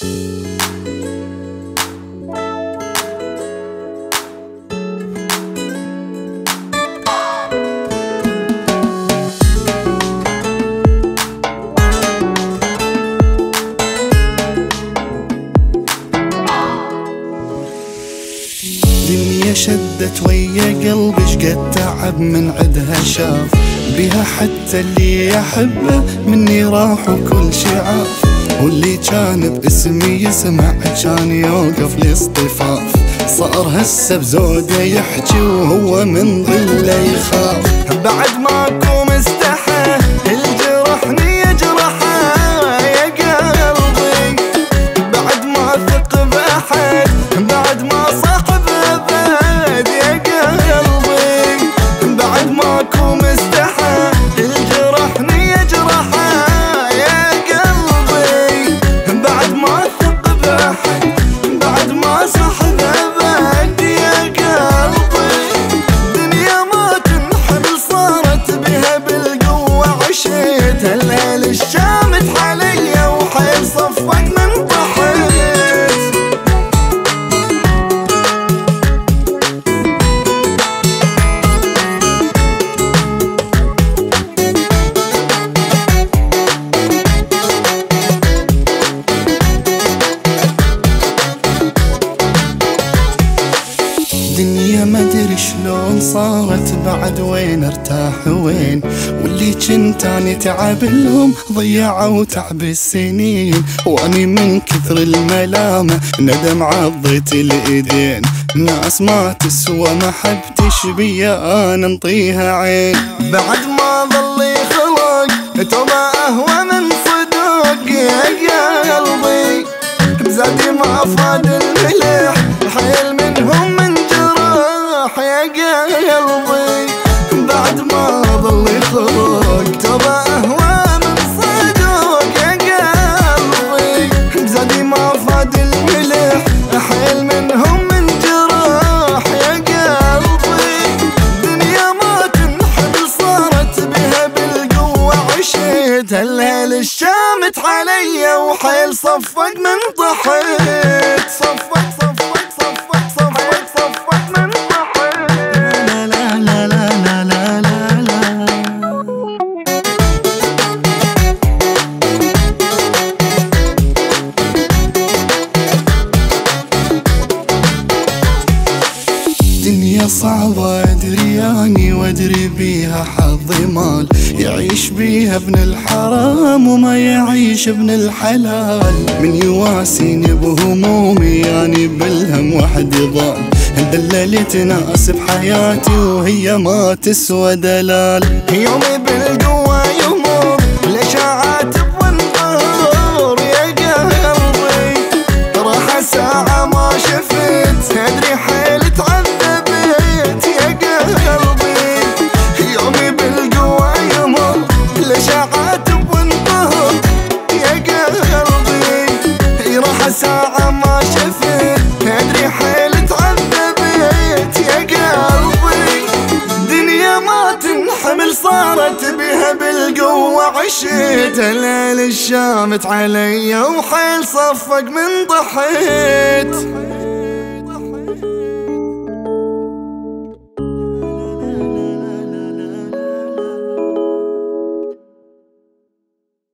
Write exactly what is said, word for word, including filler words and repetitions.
دنيا شدت ويا قلبي شقد تعب من عدها شاف بها حتى اللي يحبه مني راح وكل شعاف، واللي كان باسمي يسمع كان يوقف لاصطفاف، صار هسه بزوده يحكي وهو من ظله يخاف. بعد ماكو مستحى الجرحني يجرحه يا قلبي، بعد ما ثق باحد بعد ما صاحب ابد يا قلبي، بعد ماكو مستحى الجرحني يجرحه يا قلبي، بعد ما ثق باحد بعد ما صاحب ابد يا قلبي. دنيا ما تنحل صارت بها بالقوة عشيت، هالهيل الشامت عليا وحيل صفق من طحيت. دنيا ما ادري شلون صارت بعد وين ارتاح وين، واللي كنت اني تعب لهم ضيعوا تعب السنين، واني من كثر الملامة ندم عضيت الايدين. ناس ما تسوى محبتش بيا انا انطيها عين، بعد ما ظل يخلق توبة اهوى من صدق يا قلبي، بزادي ما افراد الملح حيل منهم من يا قلبي، بعد ما ظل يخرج توبة أهوى من صدق يا قلبي، بزادي ما فاد الملح حيل منهم من جراح يا قلبي. دنيا ما تنحل صارت بها بالقوة عشيت، هالهيل الشامت عليا وحيل صفق من طحيت. صفق صفق صفق صفق صفق من دنيا صعبة ادري اني وادري بيها حظي مال، يعيش بيها ابن الحرام وما يعيش ابن الحلال، من يواسيني بهمومي يعني بالهم وحدي ضال، دللت ناس بحياتي وهي ما تسوى دلال. يومي بالقوة يمر لشاعات بوانطار يا قلبي، راح ساعة ما شفت ادري حيل تعذبت يا قلبي. يومي بالقوة يمر لشاعات بوانطار يا قلبي، راح ساعة ما شفت ادري حيل صارت بها بالقوة عشيت، هالليل الشامت عليا وحيل صفق من ضحيت.